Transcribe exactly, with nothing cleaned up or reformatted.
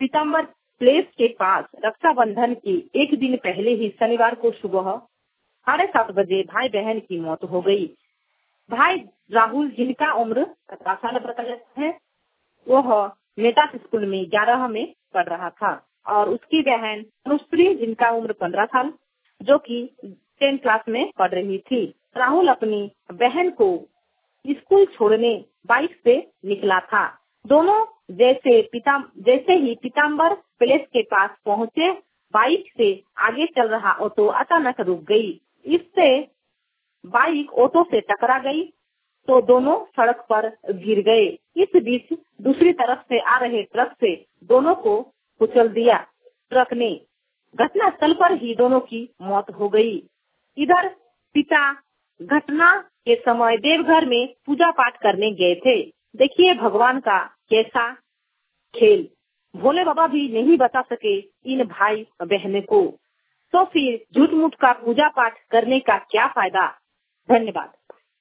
पीताम्बर place के पास रक्षाबंधन के एक दिन पहले ही शनिवार को सुबह साढ़े सात बजे भाई बहन की मौत हो गई। भाई राहुल, जिनका उम्र सत्रह साल बताया है, वह मेटा स्कूल में ग्यारह में पढ़ रहा था और उसकी बहन अनुश्री, जिनका उम्र पंद्रह साल, जो कि टेंथ क्लास में पढ़ रही थी। राहुल अपनी बहन को स्कूल छोड़ने बाइक से निकला था। दोनों जैसे पिता जैसे ही पीताम्बर प्लेस के पास पहुंचे, बाइक से आगे चल रहा ऑटो अचानक रुक गई। इससे बाइक ऑटो से टकरा गई तो दोनों सड़क पर गिर गए। इस बीच दूसरी तरफ से आ रहे ट्रक से दोनों को कुचल दिया। ट्रक ने घटना स्थल पर ही दोनों की मौत हो गई। इधर पिता घटना के समय देवघर में पूजा पाठ करने गए थे। देखिए भगवान का कैसा खेल, भोले बाबा भी नहीं बता सके इन भाई बहन को, तो फिर झूठ मूठ का पूजा पाठ करने का क्या फायदा। धन्यवाद।